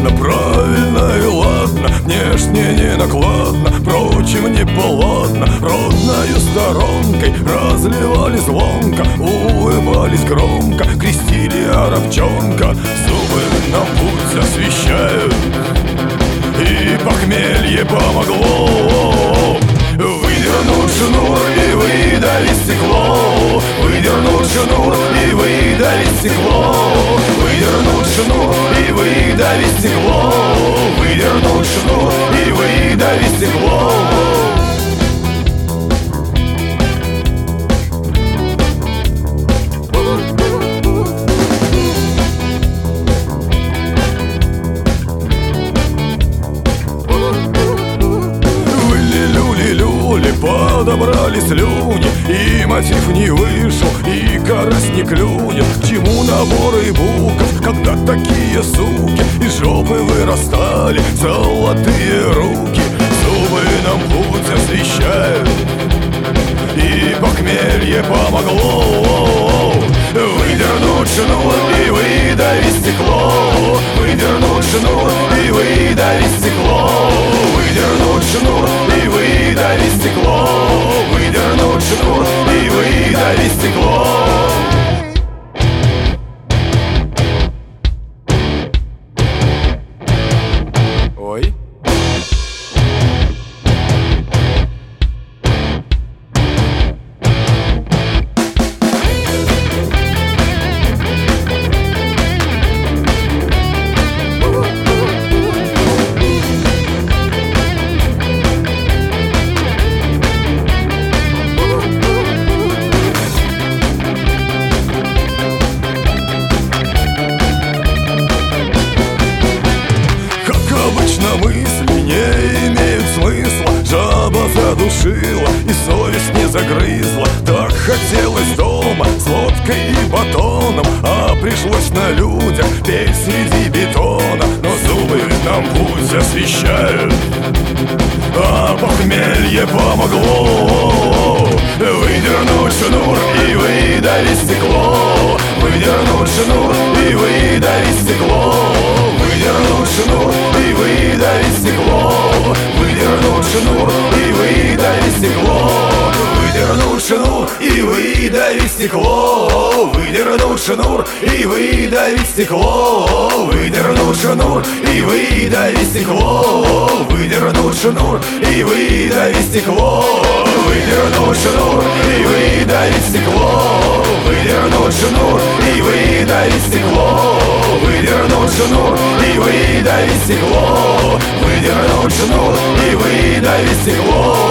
Правильно, правильно и ладно, внешне не накладно, впрочем, неполадно. Родною сторонкой разливали звонко, улыбались громко, крестили арабчонка. Зубы нам путь освещают, и похмелье помогло. Выдернуть шнур и выдавить стекло, выдернуть шнур и выдавить стекло, выдернуть шнур и выдавить стекло, выдернуть шнур и выдавить стекло. Подобрали слюни, и мотив не вышел, и карась не клюнет. К чему наборы букв, когда такие суки из жопы вырастали золотые руки? Зубы нам путь освещают, и похмелье помогло. Выдернуть шнур и выдавить стекло, выдернуть шнур и выдавить стекло, выдернуть шнур и выдавить стекло, выдернуть шнур и выдавить стекло. Ой. Обычно мысли не имеют смысла, жаба задушила и совесть не загрызла. Так хотелось дома с водкой и батоном, а пришлось на людях петь среди бетона. Но зубы нам путь освещают, а похмелье помогло. Выдернуть шнур и выдавить стекло, выдернуть шнур и выдавить стекло, выдернуть шнур и выдавить стекло, выдернуть шнур и выдавить стекло, выдернуть шнур и выдавить стекло, выдернуть шнур и выдавить стекло, выдернуть шнур и выдавить стекло, выдернуть шнур и выдавить стекло, выдернуть шнур и выдавить стекло, выдернуть шнур и выдавить стекло, выдернуть шнур и выдавить стекло, выдернуть шнур и выдавить стекло.